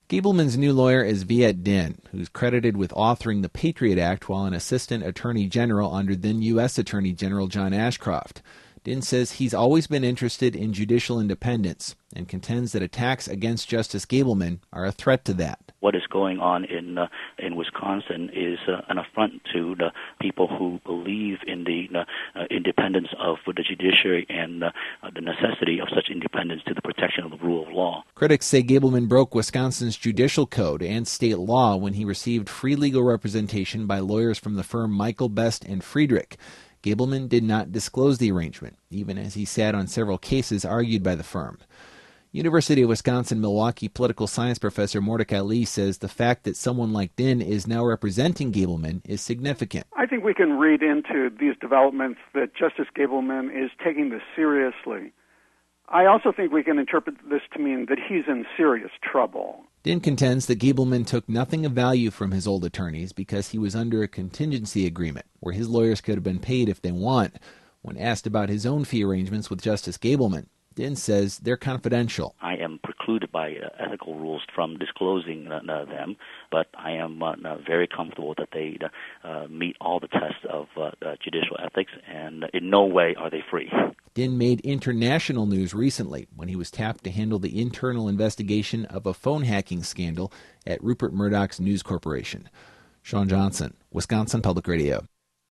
Gableman's new lawyer is Viet Dinh, who's credited with authoring the Patriot Act while an assistant attorney general under then U.S. Attorney General John Ashcroft. Dinh says he's always been interested in judicial independence and contends that attacks against Justice Gableman are a threat to that. What is going on in Wisconsin is an affront to the people who believe in the independence of the judiciary and the necessity of such independence to the protection of the rule of law. Critics say Gableman broke Wisconsin's judicial code and state law when he received free legal representation by lawyers from the firm Michael Best and Friedrich. Gableman did not disclose the arrangement, even as he sat on several cases argued by the firm. University of Wisconsin-Milwaukee political science professor Mordecai Lee says the fact that someone like Dinh is now representing Gableman is significant. I think we can read into these developments that Justice Gableman is taking this seriously. I also think we can interpret this to mean that he's in serious trouble. Dinh contends that Gableman took nothing of value from his old attorneys because he was under a contingency agreement where his lawyers could have been paid if they want. When asked about his own fee arrangements with Justice Gableman, Dinh says they're confidential. I am precluded by ethical rules from disclosing them, but I am very comfortable that they meet all the tests of judicial ethics, and in no way are they free. Dinh made international news recently when he was tapped to handle the internal investigation of a phone hacking scandal at Rupert Murdoch's News Corporation. Sean Johnson, Wisconsin Public Radio.